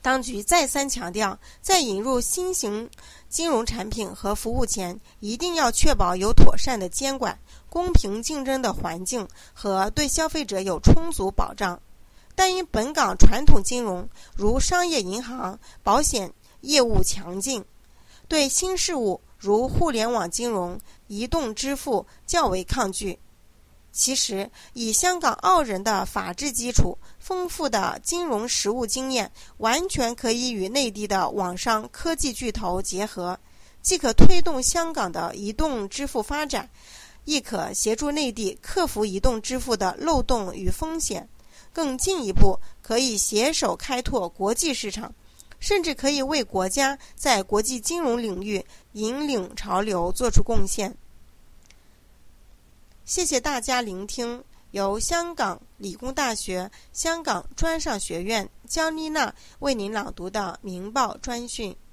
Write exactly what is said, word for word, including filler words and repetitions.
当局再三强调，在引入新型金融产品和服务前，一定要确保有妥善的监管、公平竞争的环境和对消费者有充足保障。但因本港传统金融如商业银行、保险业务强劲，对新事物如互联网金融、移动支付较为抗拒。其实，以香港澳人的法治基础、丰富的金融实务经验，完全可以与内地的网商科技巨头结合，既可推动香港的移动支付发展，亦可协助内地克服移动支付的漏洞与风险，更进一步可以携手开拓国际市场，甚至可以为国家在国际金融领域引领潮流做出贡献。谢谢大家聆听，由香港理工大学香港专上学院姜丽娜为您朗读的《明报》专讯。